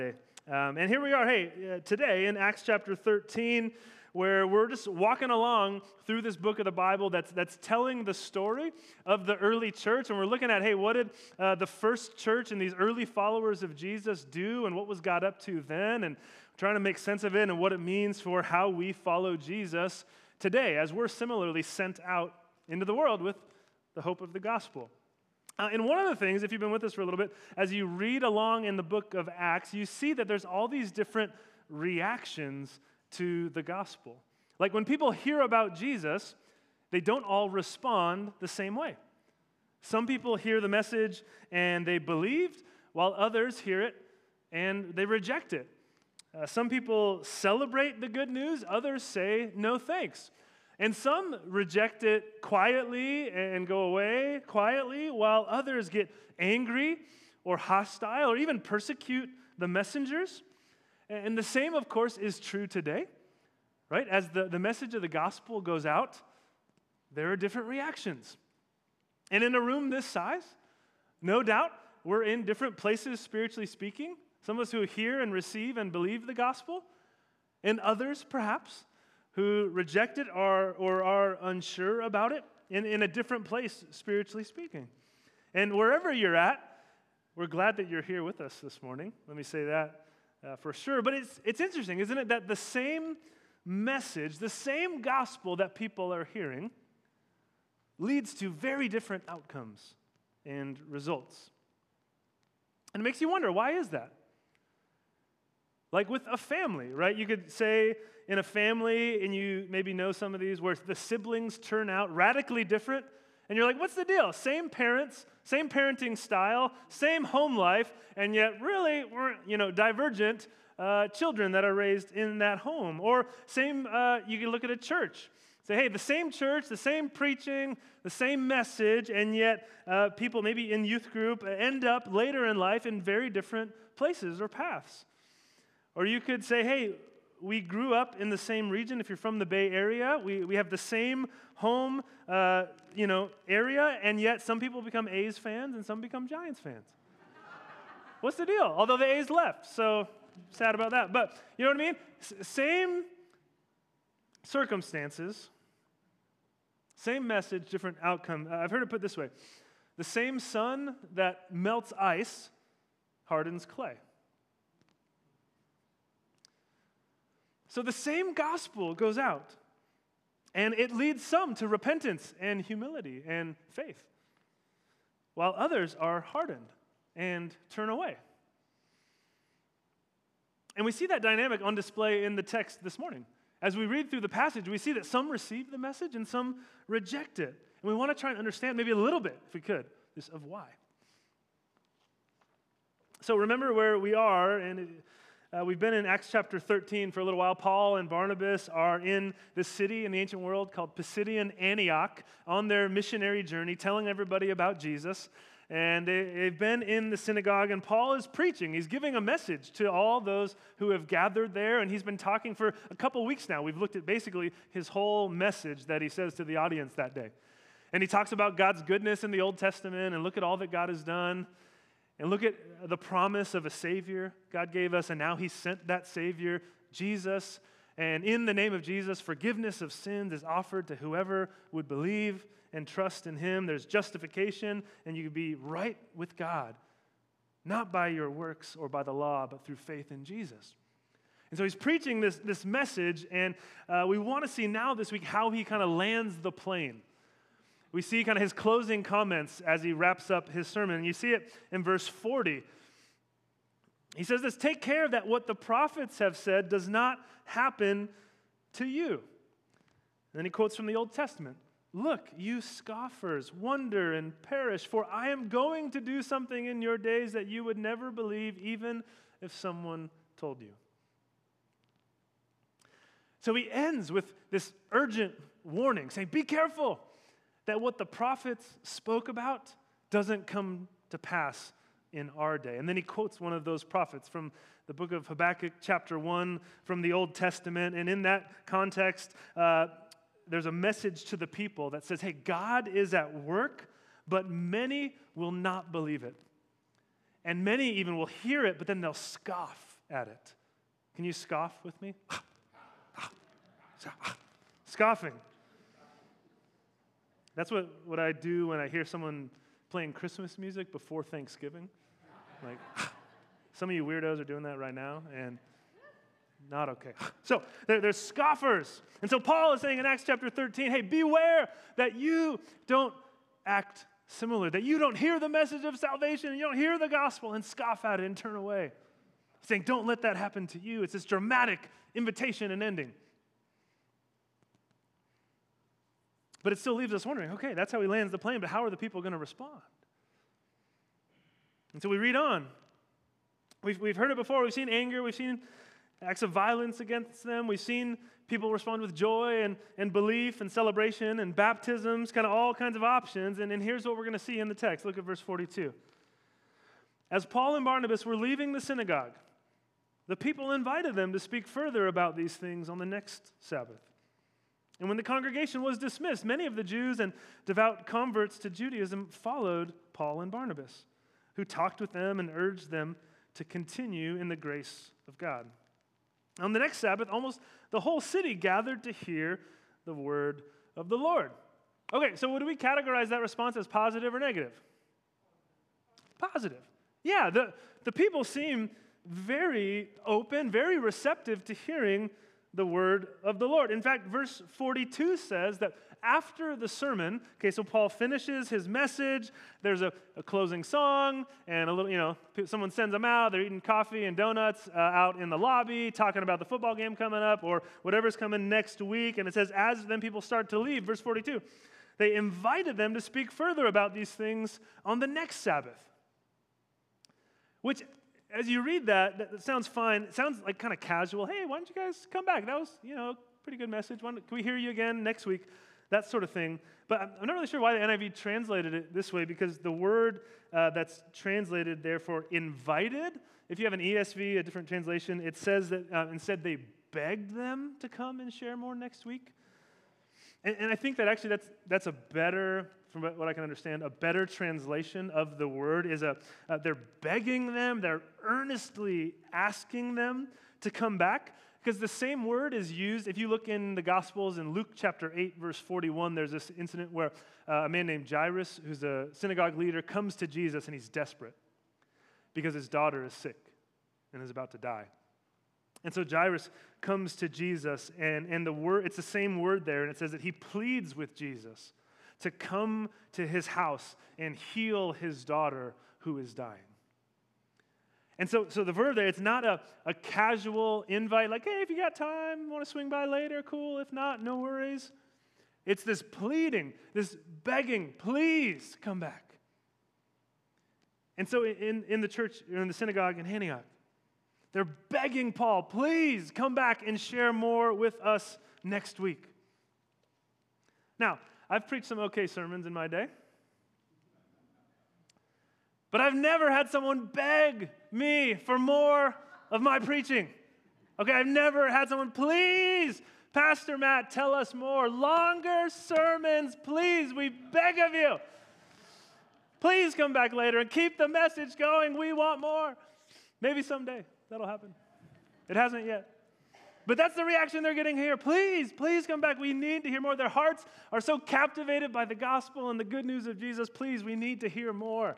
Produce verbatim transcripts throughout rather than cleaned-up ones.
Um, and here we are, hey, uh, today in Acts chapter thirteen, where we're just walking along through this book of the Bible that's that's telling the story of the early church. And we're looking at, hey, what did uh, the first church and these early followers of Jesus do, and what was God up to then, and trying to make sense of it and what it means for how we follow Jesus today, as we're similarly sent out into the world with the hope of the gospel. Uh, and one of the things, if you've been with us for a little bit, as you read along in the book of Acts, you see that there's all these different reactions to the gospel. Like when people hear about Jesus, they don't all respond the same way. Some people hear the message and they believed, while others hear it and they reject it. Uh, some people celebrate the good news, others say no thanks. And some reject it quietly and go away quietly, while others get angry or hostile or even persecute the messengers. And the same, of course, is true today, right? As the, the message of the gospel goes out, there are different reactions. And in a room this size, no doubt, we're in different places spiritually speaking. Some of us who hear and receive and believe the gospel, and others, perhaps, who reject it or, or are unsure about it in, in a different place, spiritually speaking. And wherever you're at, we're glad that you're here with us this morning. Let me say that uh, for sure. But it's, it's interesting, isn't it, that the same message, the same gospel that people are hearing leads to very different outcomes and results. And it makes you wonder, why is that? Like with a family, right? You could say in a family, and you maybe know some of these, where the siblings turn out radically different, and you're like, what's the deal? Same parents, same parenting style, same home life, and yet really we're, you know, divergent uh, children that are raised in that home. Or same, uh, you can look at a church. Say, hey, the same church, the same preaching, the same message, and yet uh, people maybe in youth group end up later in life in very different places or paths. Or you could say, hey, we grew up in the same region. If you're from the Bay Area, we, we have the same home, uh, you know, area, and yet some people become A's fans and some become Giants fans. What's the deal? Although the A's left, so sad about that. But you know what I mean? S- same circumstances, same message, different outcome. Uh, I've heard it put this way. The same sun that melts ice hardens clay. So the same gospel goes out, and it leads some to repentance and humility and faith, while others are hardened and turn away. And we see that dynamic on display in the text this morning. As we read through the passage, we see that some receive the message and some reject it. And we want to try and understand maybe a little bit, if we could, just of why. So remember where we are, and it, Uh, we've been in Acts chapter thirteen for a little while. Paul and Barnabas are in this city in the ancient world called Pisidian Antioch on their missionary journey, telling everybody about Jesus. And they, they've been in the synagogue, and Paul is preaching. He's giving a message to all those who have gathered there, and he's been talking for a couple weeks now. We've looked at basically his whole message that he says to the audience that day. And he talks about God's goodness in the Old Testament, and look at all that God has done. And look at the promise of a Savior God gave us, and now He sent that Savior, Jesus. And in the name of Jesus, forgiveness of sins is offered to whoever would believe and trust in Him. There's justification, and you can be right with God, not by your works or by the law, but through faith in Jesus. And so He's preaching this, this message, and uh, we want to see now this week how He kind of lands the plane. We see kind of his closing comments as he wraps up his sermon. And you see it in verse forty. He says this, "Take care that what the prophets have said does not happen to you." And then he quotes from the Old Testament. "Look, you scoffers, wonder and perish, for I am going to do something in your days that you would never believe, even if someone told you." So he ends with this urgent warning, saying, be careful that what the prophets spoke about doesn't come to pass in our day. And then he quotes one of those prophets from the book of Habakkuk, chapter one, from the Old Testament. And in that context, uh, there's a message to the people that says, hey, God is at work, but many will not believe it. And many even will hear it, but then they'll scoff at it. Can you scoff with me? Scoffing. That's what, what I do when I hear someone playing Christmas music before Thanksgiving. Like, some of you weirdos are doing that right now, and not okay. So there, there's scoffers. And so Paul is saying in Acts chapter thirteen, hey, beware that you don't act similar, that you don't hear the message of salvation, and you don't hear the gospel and scoff at it and turn away. He's saying, don't let that happen to you. It's this dramatic invitation and ending. But it still leaves us wondering, okay, that's how he lands the plane, but how are the people going to respond? And so we read on. We've, we've heard it before. We've seen anger. We've seen acts of violence against them. We've seen people respond with joy and, and belief and celebration and baptisms, kind of all kinds of options. And, and here's what we're going to see in the text. Look at verse forty-two. As Paul and Barnabas were leaving the synagogue, the people invited them to speak further about these things on the next Sabbath. And when the congregation was dismissed, many of the Jews and devout converts to Judaism followed Paul and Barnabas, who talked with them and urged them to continue in the grace of God. On the next Sabbath, almost the whole city gathered to hear the word of the Lord. Okay, so would we categorize that response as positive or negative? Positive. Yeah, the, the people seem very open, very receptive to hearing the word of the Lord. In fact, verse forty-two says that after the sermon, okay, so Paul finishes his message, there's a, a closing song, and a little, you know, someone sends them out, they're eating coffee and donuts uh, out in the lobby, talking about the football game coming up, or whatever's coming next week, and it says, as then people start to leave, verse forty-two, they invited them to speak further about these things on the next Sabbath. Which, as you read that, that sounds fine. It sounds like kind of casual. Hey, why don't you guys come back? That was, you know, a pretty good message. Why don't, can we hear you again next week? That sort of thing. But I'm not really sure why the N I V translated it this way, because the word uh, that's translated there for invited, if you have an E S V, a different translation, it says that uh, instead they begged them to come and share more next week. And, and I think that actually that's that's a better, from what I can understand, a better translation of the word is a, uh, they're begging them, they're earnestly asking them to come back, because the same word is used, if you look in the Gospels in Luke chapter eight, verse forty-one, there's this incident where uh, a man named Jairus, who's a synagogue leader, comes to Jesus and he's desperate because his daughter is sick and is about to die. And so Jairus comes to Jesus, and, and the word, it's the same word there, and it says that he pleads with Jesus to come to his house and heal his daughter who is dying. And so, so the verb there, it's not a, a casual invite, like, hey, if you got time, want to swing by later, cool. If not, no worries. It's this pleading, this begging, please come back. And so in, in the church, in the synagogue in Antioch, they're begging Paul, please come back and share more with us next week. Now, I've preached some okay sermons in my day, but I've never had someone beg me for more of my preaching. Okay, I've never had someone, please, Pastor Matt, tell us more. Longer sermons, please, we beg of you. Please come back later and keep the message going. We want more. Maybe someday that'll happen. It hasn't yet. But that's the reaction they're getting here. Please, please come back. We need to hear more. Their hearts are so captivated by the gospel and the good news of Jesus. Please, we need to hear more.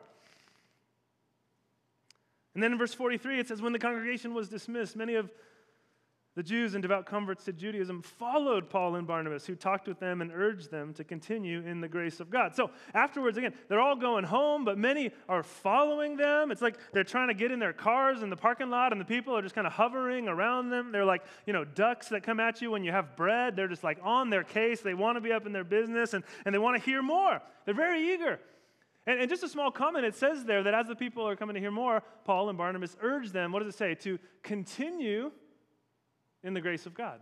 And then in verse forty-three, it says, when the congregation was dismissed, many of the Jews and devout converts to Judaism followed Paul and Barnabas, who talked with them and urged them to continue in the grace of God. So afterwards, again, they're all going home, but many are following them. It's like they're trying to get in their cars in the parking lot, and the people are just kind of hovering around them. They're like, you know, ducks that come at you when you have bread. They're just like on their case. They want to be up in their business, and, and they want to hear more. They're very eager. And, and just a small comment, it says there that as the people are coming to hear more, Paul and Barnabas urge them, what does it say? To continue in the grace of God.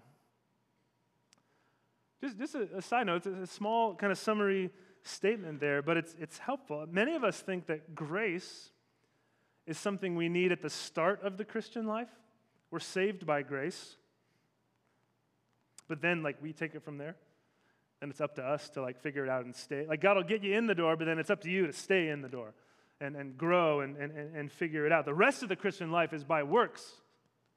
Just, just a, a side note, it's a small kind of summary statement there, but it's, it's helpful. Many of us think that grace is something we need at the start of the Christian life. We're saved by grace. But then, like, we take it from there. And it's up to us to, like, figure it out and stay. Like, God will get you in the door, but then it's up to you to stay in the door and, and grow and, and, and figure it out. The rest of the Christian life is by works.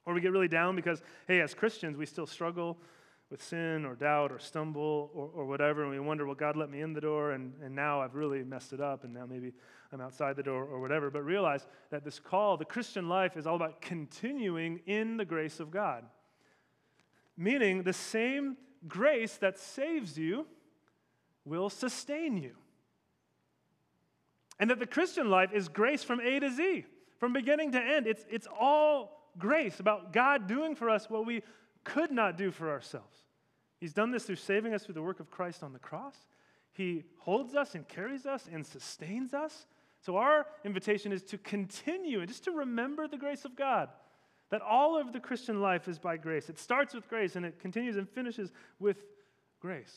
Or we get really down because, hey, as Christians, we still struggle with sin or doubt or stumble or, or whatever, and we wonder, well, God let me in the door, and, and now I've really messed it up, and now maybe I'm outside the door or whatever. But realize that this call, the Christian life, is all about continuing in the grace of God. Meaning the same grace that saves you will sustain you. And that the Christian life is grace from A to Z, from beginning to end. It's, it's all grace, about God doing for us what we could not do for ourselves. He's done this through saving us through the work of Christ on the cross. He holds us and carries us and sustains us. So our invitation is to continue and just to remember the grace of God, that all of the Christian life is by grace. It starts with grace and it continues and finishes with grace.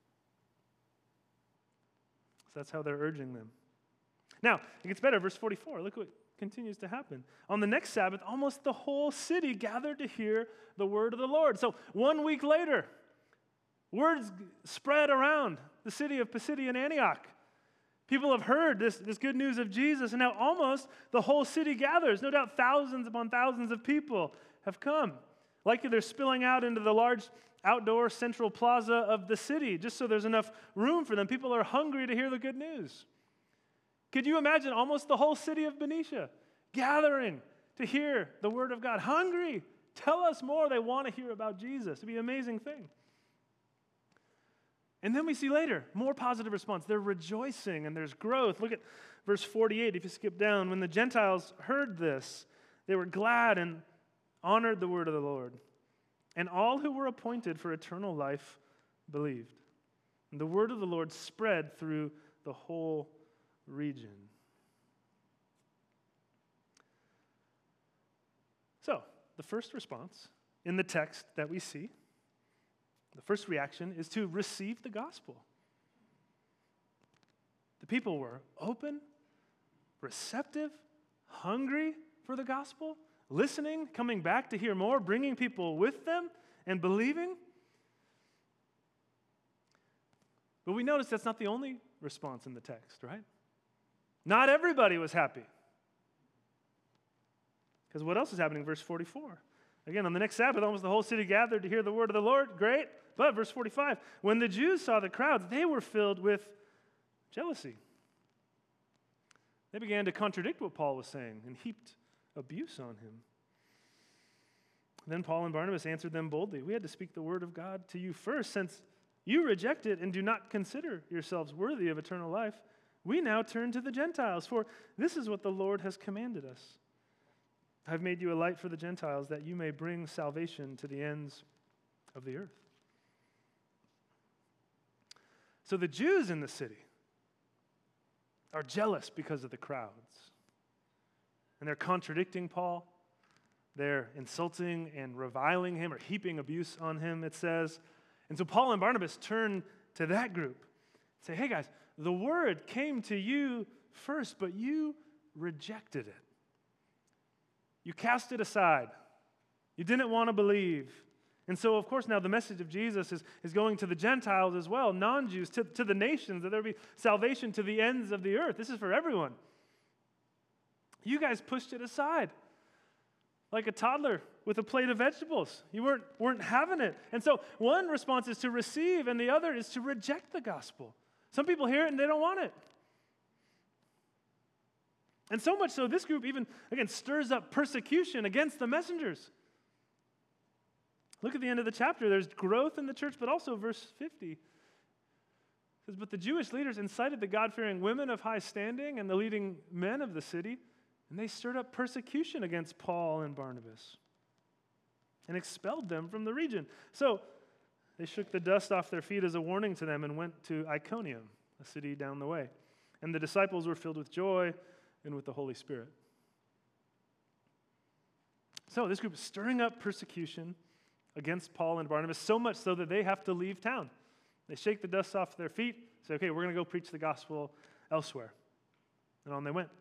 So that's how they're urging them. Now, it gets better. Verse forty-four, look what continues to happen. On the next Sabbath, almost the whole city gathered to hear the word of the Lord. So one week later, words spread around the city of Pisidian Antioch. People have heard this, this good news of Jesus, and now almost the whole city gathers. No doubt thousands upon thousands of people have come. Likely they're spilling out into the large outdoor central plaza of the city, just so there's enough room for them. People are hungry to hear the good news. Could you imagine almost the whole city of Benicia gathering to hear the word of God? Hungry. Tell us more. They want to hear about Jesus. It'd be an amazing thing. And then we see later, more positive response. They're rejoicing and there's growth. Look at verse forty-eight, if you skip down. When the Gentiles heard this, they were glad and honored the word of the Lord. And all who were appointed for eternal life believed. And the word of the Lord spread through the whole region. So, the first response in the text that we see, the first reaction is to receive the gospel. The people were open, receptive, hungry for the gospel, listening, coming back to hear more, bringing people with them, and believing. But we notice that's not the only response in the text, right? Not everybody was happy. Because what else is happening? Verse forty-four. Again, on the next Sabbath, almost the whole city gathered to hear the word of the Lord. Great. But verse forty-five, when the Jews saw the crowds, they were filled with jealousy. They began to contradict what Paul was saying and heaped abuse on him. Then Paul and Barnabas answered them boldly. We had to speak the word of God to you first, since you reject it and do not consider yourselves worthy of eternal life. We now turn to the Gentiles, for this is what the Lord has commanded us. I've made you a light for the Gentiles, that you may bring salvation to the ends of the earth. So the Jews in the city are jealous because of the crowds. And they're contradicting Paul. They're insulting and reviling him or heaping abuse on him, it says. And so Paul and Barnabas turn to that group and say, hey guys, the word came to you first, but you rejected it. You cast it aside. You didn't want to believe. And so, of course, now the message of Jesus is, is going to the Gentiles as well, non-Jews, to, to the nations, that there be salvation to the ends of the earth. This is for everyone. You guys pushed it aside like a toddler with a plate of vegetables. You weren't, weren't having it. And so one response is to receive, and the other is to reject the gospel. Some people hear it and they don't want it. And so much so, this group even, again, stirs up persecution against the messengers. Look at the end of the chapter. There's growth in the church, but also verse fifty. It says, but the Jewish leaders incited the God-fearing women of high standing and the leading men of the city, and they stirred up persecution against Paul and Barnabas and expelled them from the region. So they shook the dust off their feet as a warning to them and went to Iconium, a city down the way. And the disciples were filled with joy and with the Holy Spirit. So this group is stirring up persecution against Paul and Barnabas, so much so that they have to leave town. They shake the dust off their feet, say, okay, we're going to go preach the gospel elsewhere. And on they went.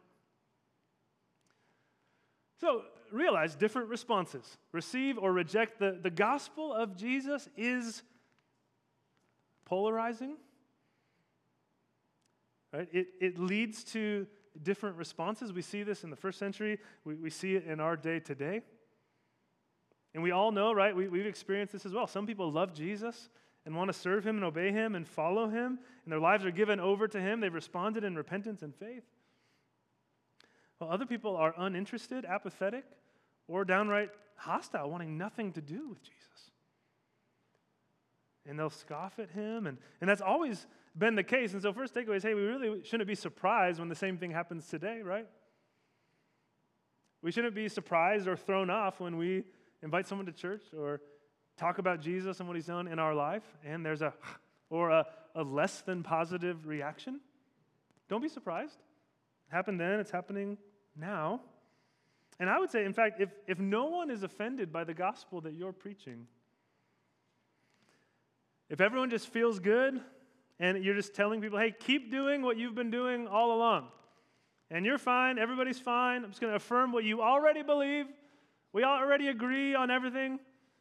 So realize different responses. Receive or reject. The, the gospel of Jesus is polarizing. Right? It, it leads to different responses. We see this in the first century. We, we see it in our day today. And we all know, right? We, we've experienced this as well. Some people love Jesus and want to serve him and obey him and follow him, and their lives are given over to him. They've responded in repentance and faith. While other people are uninterested, apathetic, or downright hostile, wanting nothing to do with Jesus. And they'll scoff at him, and, and that's always been the case. And so first takeaway is, hey, we really shouldn't be surprised when the same thing happens today, right? We shouldn't be surprised or thrown off when we invite someone to church or talk about Jesus and what he's done in our life, and there's a or a, a less than positive reaction. Don't be surprised. It happened then, it's happening now. And I would say, in fact, if, if no one is offended by the gospel that you're preaching, if everyone just feels good and you're just telling people, hey, keep doing what you've been doing all along, and you're fine, everybody's fine, I'm just going to affirm what you already believe, we already agree on everything.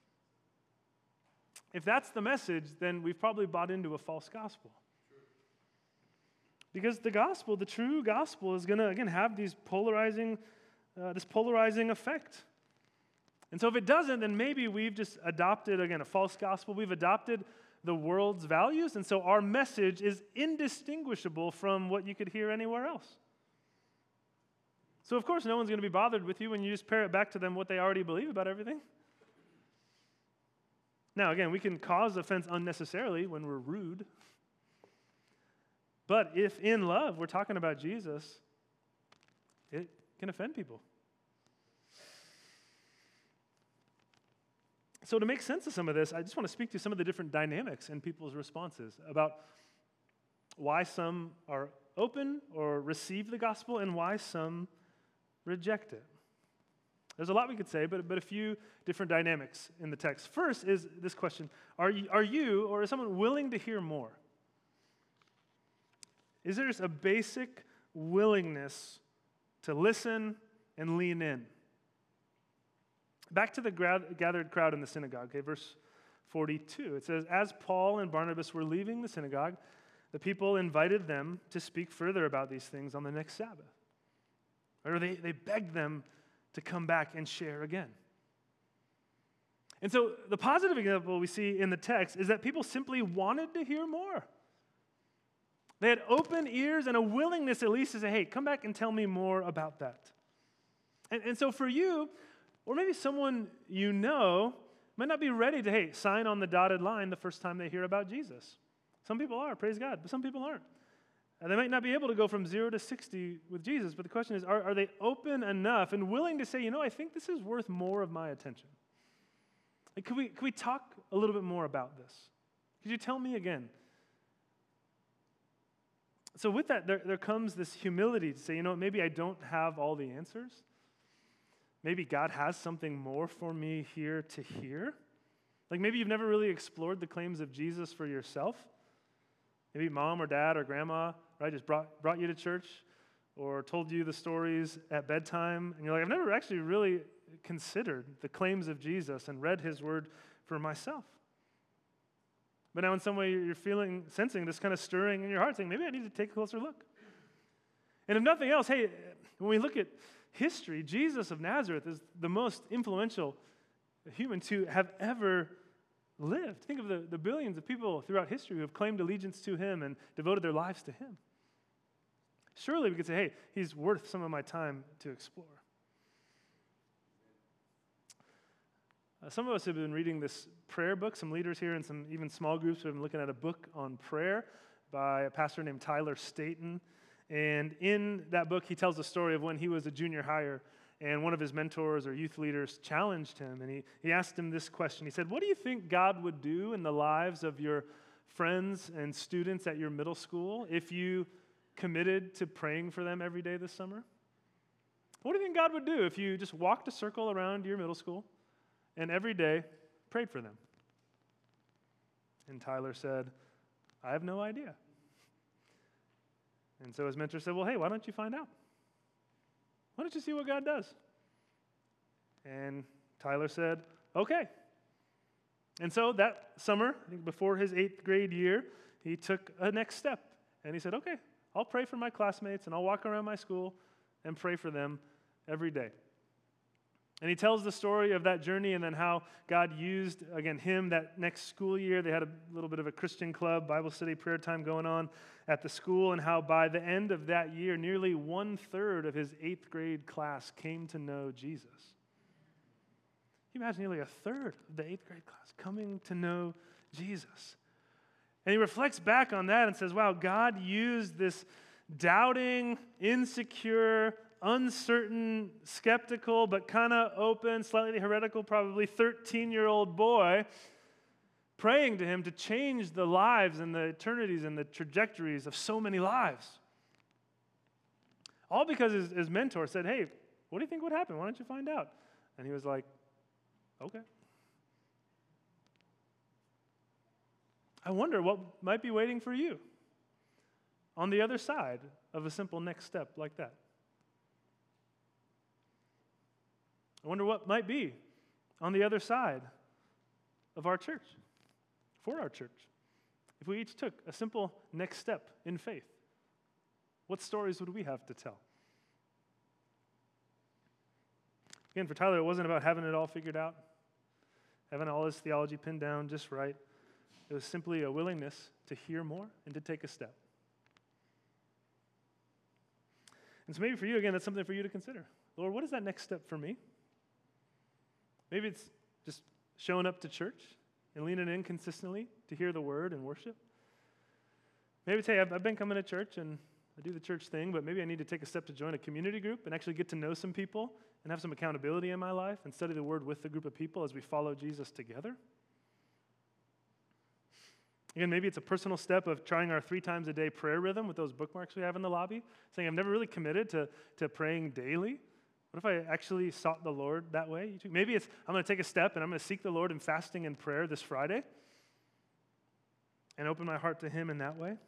If that's the message, then we've probably bought into a false gospel. Because the gospel, the true gospel, is going to, again, have these polarizing, uh, this polarizing effect. And so if it doesn't, then maybe we've just adopted, again, a false gospel. We've adopted the world's values, and so our message is indistinguishable from what you could hear anywhere else. So of course, no one's going to be bothered with you when you just parrot back to them what they already believe about everything. Now, again, we can cause offense unnecessarily when we're rude. But if in love we're talking about Jesus, it can offend people. So to make sense of some of this, I just want to speak to some of the different dynamics in people's responses about why some are open or receive the gospel and why some reject it. There's a lot we could say, but, but a few different dynamics in the text. First is this question: Are you, are you or is someone willing to hear more? Is there just a basic willingness to listen and lean in? Back to the gathered crowd in the synagogue, okay, verse forty-two. It says, as Paul and Barnabas were leaving the synagogue, the people invited them to speak further about these things on the next Sabbath. Or they, they begged them to come back and share again. And so the positive example we see in the text is that people simply wanted to hear more. They had open ears and a willingness at least to say, hey, come back and tell me more about that. And, and so for you, or maybe someone you know, might not be ready to, hey, sign on the dotted line the first time they hear about Jesus. Some people are, praise God, but some people aren't. And they might not be able to go from zero to sixty with Jesus, but the question is, are, are they open enough and willing to say, you know, I think this is worth more of my attention? Like, could we, could we talk a little bit more about this? Could you tell me again? So with that, there, there comes this humility to say, you know, maybe I don't have all the answers. Maybe God has something more for me here to hear. Like maybe you've never really explored the claims of Jesus for yourself. Maybe mom or dad or grandma, right, just brought, brought you to church or told you the stories at bedtime. And you're like, I've never actually really considered the claims of Jesus and read his word for myself. But now in some way you're feeling, sensing this kind of stirring in your heart, saying, maybe I need to take a closer look. And if nothing else, hey, when we look at history, Jesus of Nazareth is the most influential human to have ever lived. Think of the, the billions of people throughout history who have claimed allegiance to him and devoted their lives to him. Surely we could say, hey, he's worth some of my time to explore. Uh, some of us have been reading this prayer book. Some leaders here and some even small groups have been looking at a book on prayer by a pastor named Tyler Staton. And in that book, he tells the story of when he was a junior hire and one of his mentors or youth leaders challenged him. And he, he asked him this question. He said, what do you think God would do in the lives of your friends and students at your middle school if you committed to praying for them every day this summer? What do you think God would do if you just walked a circle around your middle school and every day prayed for them? And Tyler said, I have no idea. And so his mentor said, well, hey, why don't you find out? Why don't you see what God does? And Tyler said, okay. And so that summer, I think before his eighth grade year, he took a next step. And he said, okay, I'll pray for my classmates and I'll walk around my school and pray for them every day. And he tells the story of that journey and then how God used, again, him that next school year. They had a little bit of a Christian club, Bible study, prayer time going on at the school, and how by the end of that year, nearly one-third of his eighth grade class came to know Jesus. Can you imagine nearly a third of the eighth grade class coming to know Jesus? And he reflects back on that and says, wow, God used this doubting, insecure, uncertain, skeptical, but kind of open, slightly heretical, probably thirteen-year-old boy, praying to him to change the lives and the eternities and the trajectories of so many lives. All because his, his mentor said, hey, what do you think would happen? Why don't you find out? And he was like, okay. I wonder what might be waiting for you on the other side of a simple next step like that. I wonder what might be on the other side of our church, for our church, if we each took a simple next step in faith. What stories would we have to tell? Again, for Tyler, it wasn't about having it all figured out, having all his theology pinned down just right. It was simply a willingness to hear more and to take a step. And so maybe for you, again, that's something for you to consider. Lord, what is that next step for me? Maybe it's just showing up to church and leaning in consistently to hear the word and worship. Maybe it's, hey, I've, I've been coming to church and I do the church thing, but maybe I need to take a step to join a community group and actually get to know some people and have some accountability in my life and study the word with the group of people as we follow Jesus together. Again, maybe it's a personal step of trying our three times a day prayer rhythm with those bookmarks we have in the lobby, saying I've never really committed to, to praying daily. What if I actually sought the Lord that way? Maybe it's I'm going to take a step and I'm going to seek the Lord in fasting and prayer this Friday and open my heart to him in that way.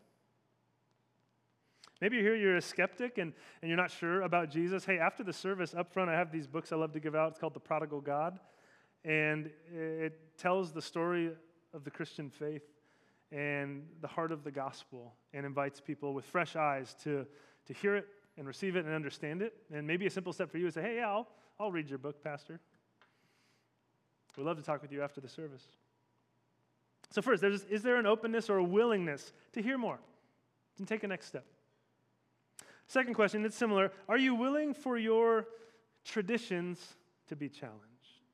Maybe you're here, you're a skeptic and, and you're not sure about Jesus. Hey, after the service up front, I have these books I love to give out. It's called The Prodigal God, and it tells the story of the Christian faith and the heart of the gospel and invites people with fresh eyes to, to hear it and receive it and understand it. And maybe a simple step for you is say, hey, yeah, I'll, I'll read your book, Pastor. We'd love to talk with you after the service. So first, there's, is there an openness or a willingness to hear more and take a next step? Second question, it's similar. Are you willing for your traditions to be challenged?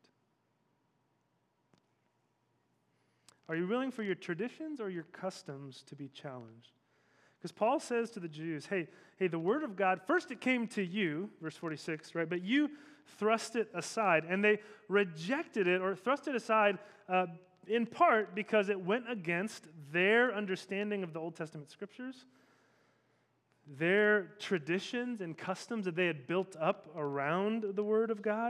Are you willing for your traditions or your customs to be challenged? Because Paul says to the Jews, hey, hey, the word of God, first it came to you, verse forty-six, right? But you thrust it aside. And they rejected it or thrust it aside uh, in part because it went against their understanding of the Old Testament scriptures, their traditions and customs that they had built up around the word of God.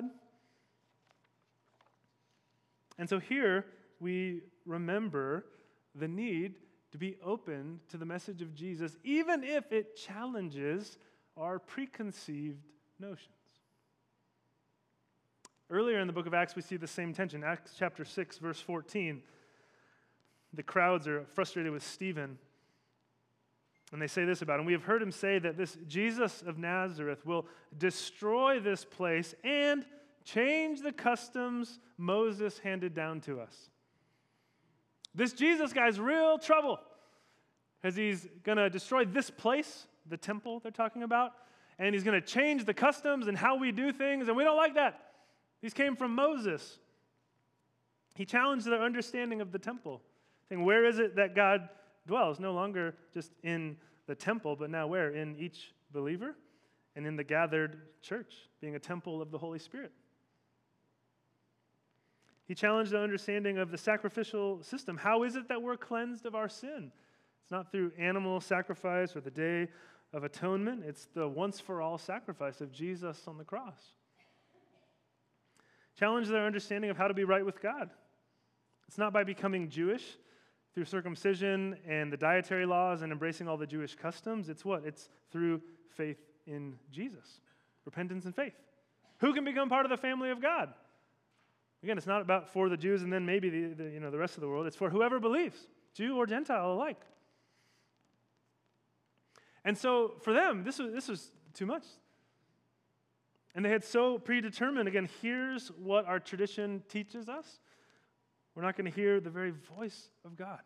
And so here we remember the need to be open to the message of Jesus, even if it challenges our preconceived notions. Earlier in the book of Acts, we see the same tension. Acts chapter six, verse fourteen. The crowds are frustrated with Stephen, and they say this about him. We have heard him say that this Jesus of Nazareth will destroy this place and change the customs Moses handed down to us. This Jesus guy's real trouble, because he's going to destroy this place, the temple they're talking about, and he's going to change the customs and how we do things, and we don't like that. These came from Moses. He challenged their understanding of the temple, saying, where is it that God dwells? No longer just in the temple, but now where? In each believer and in the gathered church, being a temple of the Holy Spirit. He challenged the understanding of the sacrificial system. How is it that we're cleansed of our sin? It's not through animal sacrifice or the Day of Atonement. It's the once-for-all sacrifice of Jesus on the cross. Challenged their understanding of how to be right with God. It's not by becoming Jewish through circumcision and the dietary laws and embracing all the Jewish customs. It's what? It's through faith in Jesus. Repentance and faith. Who can become part of the family of God? Again, it's not about for the Jews and then maybe the, the, you know, the rest of the world. It's for whoever believes, Jew or Gentile alike. And so for them, this was, this was too much. And they had so predetermined, again, here's what our tradition teaches us. We're not going to hear the very voice of God.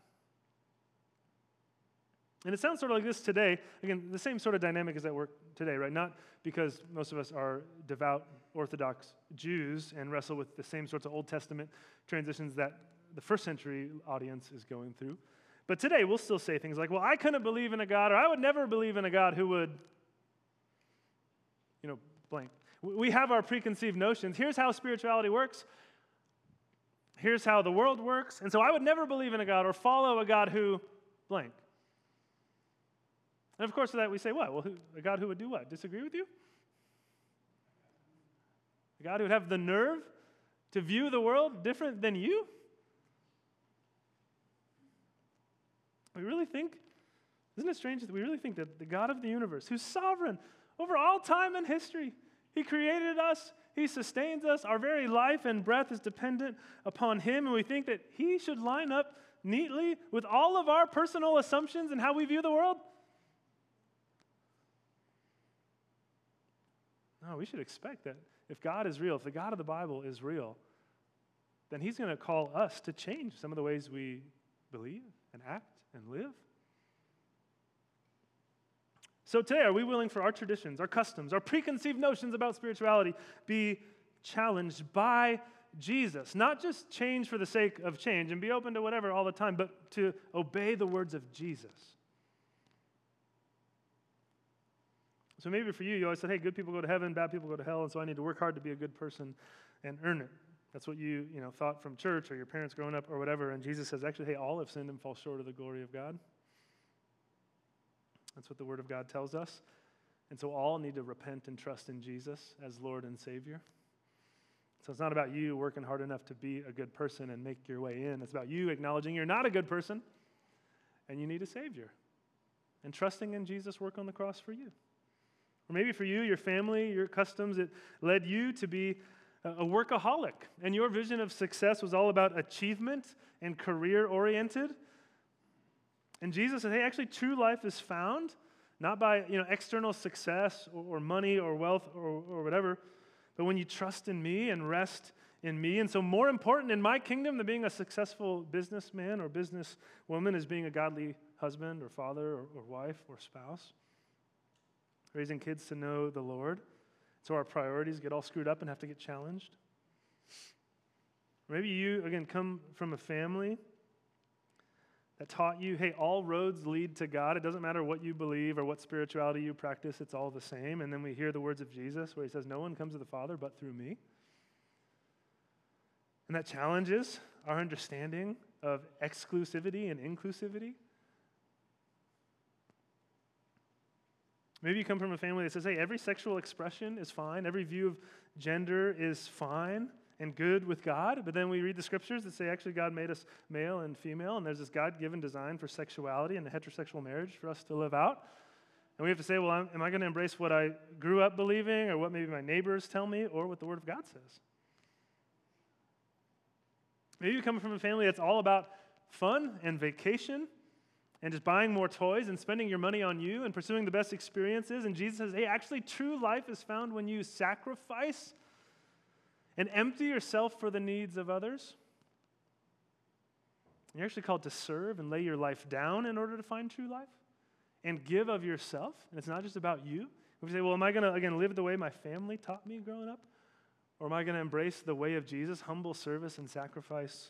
And it sounds sort of like this today. Again, the same sort of dynamic is at work today, right? Not because most of us are devout Orthodox Jews and wrestle with the same sorts of Old Testament transitions that the first century audience is going through. But today, we'll still say things like, well, I couldn't believe in a God, or I would never believe in a God who would, you know, blank. We have our preconceived notions. Here's how spirituality works. Here's how the world works. And so I would never believe in a God or follow a God who blank. And of course, to that we say, what? Well, who, a God who would do what? Disagree with you? A God who would have the nerve to view the world different than you? We really think, isn't it strange that we really think that the God of the universe, who's sovereign over all time and history, He created us, He sustains us, our very life and breath is dependent upon Him, and we think that He should line up neatly with all of our personal assumptions and how we view the world? No, we should expect that if God is real, if the God of the Bible is real, then He's going to call us to change some of the ways we believe and act and live. So today, are we willing for our traditions, our customs, our preconceived notions about spirituality be challenged by Jesus? Not just change for the sake of change and be open to whatever all the time, but to obey the words of Jesus. So maybe for you, you always said, hey, good people go to heaven, bad people go to hell, and so I need to work hard to be a good person and earn it. That's what you, you know, thought from church or your parents growing up or whatever. And Jesus says, actually, hey, all have sinned and fall short of the glory of God. That's what the Word of God tells us. And so all need to repent and trust in Jesus as Lord and Savior. So it's not about you working hard enough to be a good person and make your way in. It's about you acknowledging you're not a good person and you need a Savior. And trusting in Jesus' work on the cross for you. Or maybe for you, your family, your customs, it led you to be a workaholic. And your vision of success was all about achievement and career-oriented. And Jesus said, hey, actually, true life is found not by, you know, external success or, or money or wealth or, or whatever, but when you trust in me and rest in me. And so more important in my kingdom than being a successful businessman or businesswoman is being a godly husband or father or, or wife or spouse. Raising kids to know the Lord. So our priorities get all screwed up and have to get challenged. Maybe you, again, come from a family that taught you, hey, all roads lead to God. It doesn't matter what you believe or what spirituality you practice, it's all the same. And then we hear the words of Jesus where He says, no one comes to the Father but through me. And that challenges our understanding of exclusivity and inclusivity. Maybe you come from a family that says, hey, every sexual expression is fine. Every view of gender is fine and good with God. But then we read the scriptures that say, actually, God made us male and female, and there's this God-given design for sexuality and a heterosexual marriage for us to live out. And we have to say, well, I'm, am I going to embrace what I grew up believing or what maybe my neighbors tell me or what the Word of God says? Maybe you come from a family that's all about fun and vacation and just buying more toys and spending your money on you and pursuing the best experiences. And Jesus says, hey, actually, true life is found when you sacrifice and empty yourself for the needs of others. You're actually called to serve and lay your life down in order to find true life and give of yourself. And it's not just about you. We say, well, am I going to, again, live the way my family taught me growing up? Or am I going to embrace the way of Jesus, humble service and sacrifice?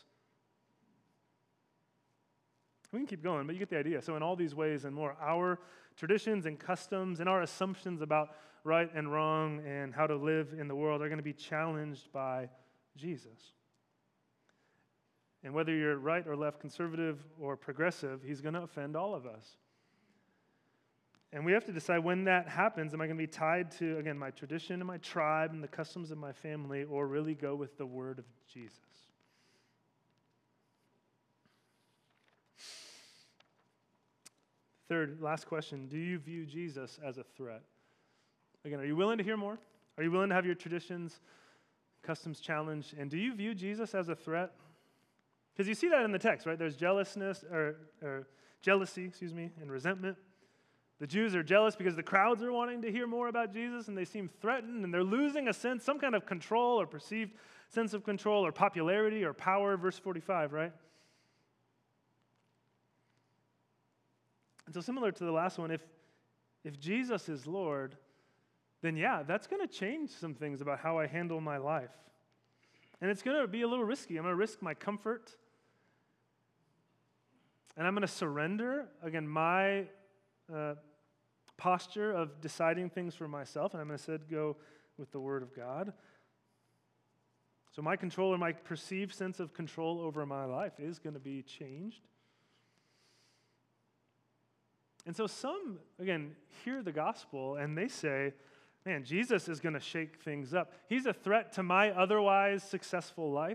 We can keep going, but you get the idea. So in all these ways and more, our traditions and customs and our assumptions about right and wrong and how to live in the world are going to be challenged by Jesus. And whether you're right or left, conservative or progressive, He's going to offend all of us. And we have to decide when that happens, am I going to be tied to, again, my tradition and my tribe and the customs of my family, or really go with the word of Jesus? Third, last question, do you view Jesus as a threat? Again, are you willing to hear more? Are you willing to have your traditions, customs challenged? And do you view Jesus as a threat? Because you see that in the text, right? There's jealousness, or, or jealousy, excuse me, and resentment. The Jews are jealous because the crowds are wanting to hear more about Jesus, and they seem threatened, and they're losing a sense, some kind of control or perceived sense of control or popularity or power, verse forty-five, right? And so similar to the last one, if, if Jesus is Lord, then yeah, that's going to change some things about how I handle my life. And it's going to be a little risky. I'm going to risk my comfort. And I'm going to surrender, again, my uh, posture of deciding things for myself. And I'm going to instead go with the Word of God. So my control or my perceived sense of control over my life is going to be changed. And so some, again, hear the gospel and they say, man, Jesus is going to shake things up. He's a threat to my otherwise successful life.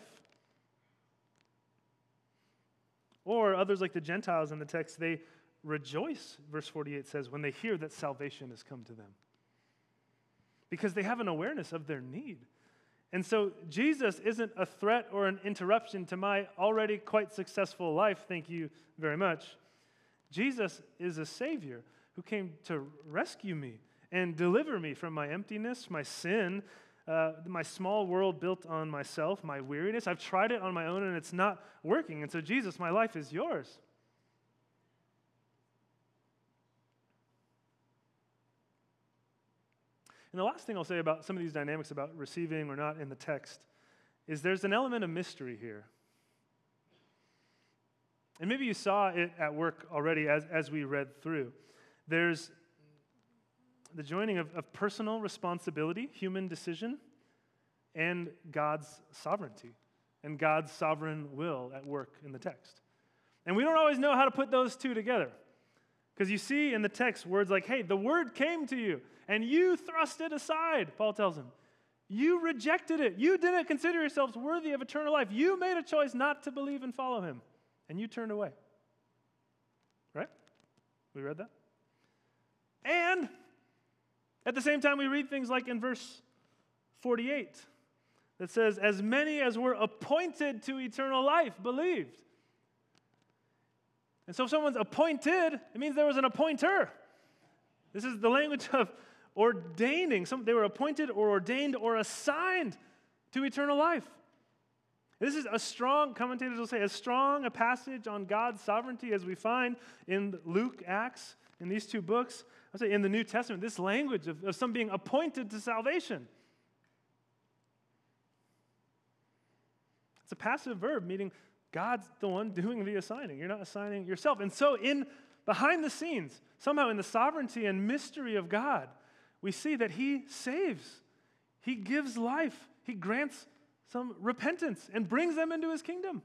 Or others like the Gentiles in the text, they rejoice, verse forty-eight says, when they hear that salvation has come to them. Because they have an awareness of their need. And so Jesus isn't a threat or an interruption to my already quite successful life, thank you very much. Jesus is a Savior who came to rescue me and deliver me from my emptiness, my sin, uh, my small world built on myself, my weariness. I've tried it on my own and it's not working. And so, Jesus, my life is yours. And the last thing I'll say about some of these dynamics about receiving or not in the text is there's an element of mystery here. And maybe you saw it at work already as, as we read through. There's the joining of, of personal responsibility, human decision, and God's sovereignty and God's sovereign will at work in the text. And we don't always know how to put those two together. Because you see in the text words like, hey, the word came to you, and you thrust it aside, Paul tells him. You rejected it. You didn't consider yourselves worthy of eternal life. You made a choice not to believe and follow him, and you turned away. Right? We read that? And at the same time, we read things like in verse forty-eight that says, as many as were appointed to eternal life believed. And so if someone's appointed, it means there was an appointer. This is the language of ordaining. Some, they were appointed or ordained or assigned to eternal life. This is a strong, commentators will say, as strong a passage on God's sovereignty as we find in Luke, Acts, in these two books. I'll say in the New Testament, this language of, of some being appointed to salvation. It's a passive verb, meaning God's the one doing the assigning. You're not assigning yourself. And so in behind the scenes, somehow in the sovereignty and mystery of God, we see that he saves. He gives life. He grants some repentance and brings them into his kingdom.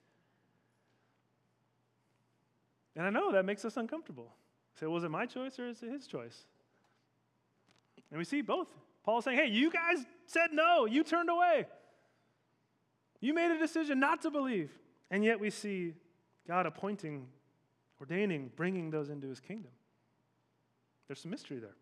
And I know that makes us uncomfortable. So was it my choice or is it his choice? And we see both. Paul's saying, hey, you guys said no. You turned away. You made a decision not to believe. And yet we see God appointing, ordaining, bringing those into his kingdom. There's some mystery there.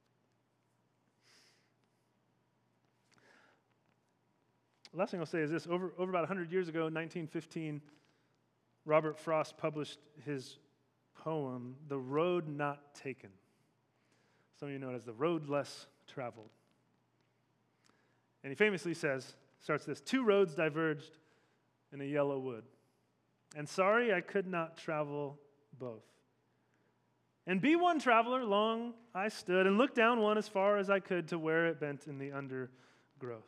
The last thing I'll say is this. Over, over about one hundred years ago, nineteen fifteen, Robert Frost published his poem, The Road Not Taken. Some of you know it as The Road Less Traveled. And he famously says, starts this, two roads diverged in a yellow wood. And sorry I could not travel both. And be one traveler, long I stood, and looked down one as far as I could to where it bent in the undergrowth.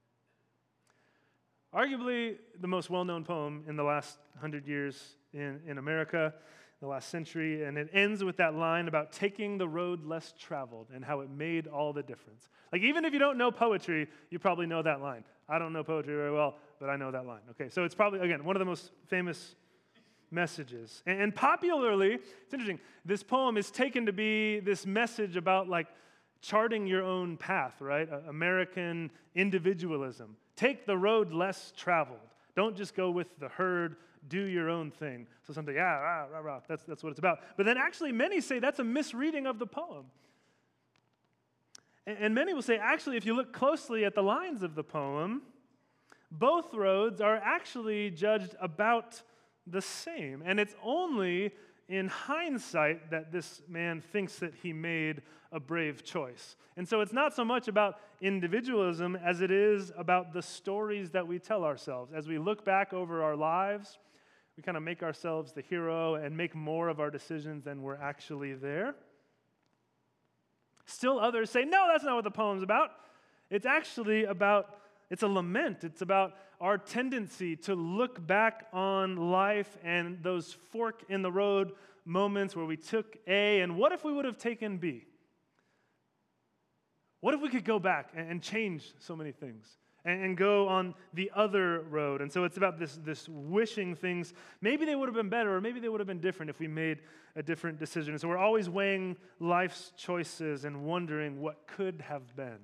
Arguably the most well-known poem in the last hundred years in, in America, the last century, and it ends with that line about taking the road less traveled and how it made all the difference. Like even if you don't know poetry, you probably know that line. I don't know poetry very well, but I know that line. Okay, so it's probably, again, one of the most famous messages. And, and popularly, it's interesting, this poem is taken to be this message about like charting your own path, right? Uh, American individualism. Take the road less traveled. Don't just go with the herd. Do your own thing. So something, yeah, rah, rah, rah, that's, that's what it's about. But then actually many say that's a misreading of the poem. And, and many will say, actually, if you look closely at the lines of the poem, both roads are actually judged about the same. And it's only in hindsight that this man thinks that he made a brave choice. And so it's not so much about individualism as it is about the stories that we tell ourselves. As we look back over our lives, we kind of make ourselves the hero and make more of our decisions than we're actually there. Still others say, no, that's not what the poem's about. It's actually about, it's a lament. It's about our tendency to look back on life and those fork in the road moments where we took A, and what if we would have taken B? What if we could go back and change so many things and go on the other road? And so it's about this, this wishing things. Maybe they would have been better, or maybe they would have been different if we made a different decision. And so we're always weighing life's choices and wondering what could have been.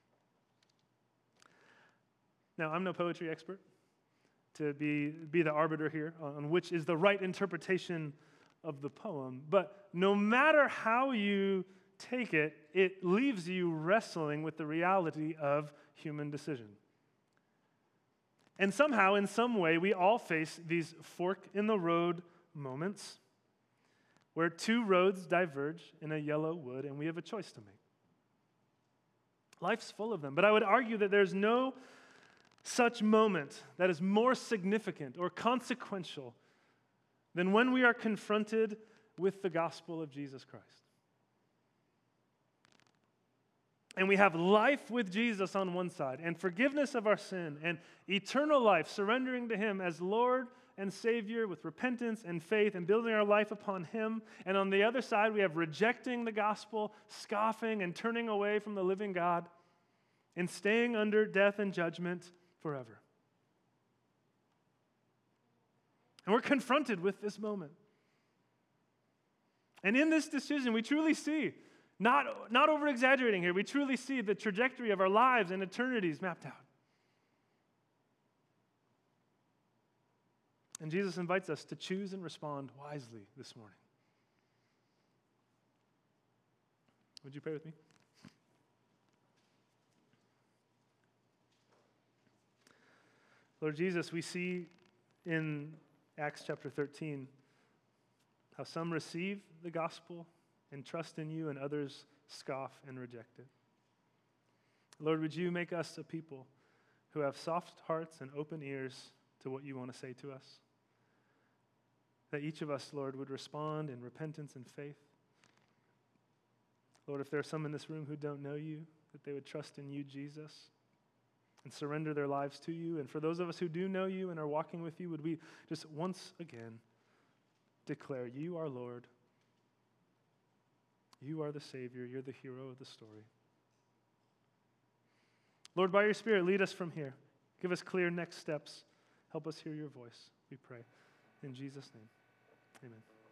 Now, I'm no poetry expert to be, be the arbiter here on which is the right interpretation of the poem, but no matter how you take it, it leaves you wrestling with the reality of human decision. And somehow, in some way, we all face these fork-in-the-road moments where two roads diverge in a yellow wood, and we have a choice to make. Life's full of them, but I would argue that there's no such moment that is more significant or consequential than when we are confronted with the gospel of Jesus Christ. And we have life with Jesus on one side, and forgiveness of our sin, and eternal life, surrendering to Him as Lord and Savior with repentance and faith, and building our life upon Him. And on the other side, we have rejecting the gospel, scoffing and turning away from the living God, and staying under death and judgment forever. And we're confronted with this moment. And in this decision, we truly see, not, not over-exaggerating here, we truly see the trajectory of our lives and eternities mapped out. And Jesus invites us to choose and respond wisely this morning. Would you pray with me? Lord Jesus, we see in Acts chapter thirteen how some receive the gospel and trust in you, and others scoff and reject it. Lord, would you make us a people who have soft hearts and open ears to what you want to say to us? That each of us, Lord, would respond in repentance and faith. Lord, if there are some in this room who don't know you, that they would trust in you, Jesus, and surrender their lives to you. And for those of us who do know you and are walking with you, would we just once again declare you are Lord, you are the Savior, you're the hero of the story. Lord, by your Spirit, lead us from here. Give us clear next steps. Help us hear your voice, we pray. In Jesus' name, amen.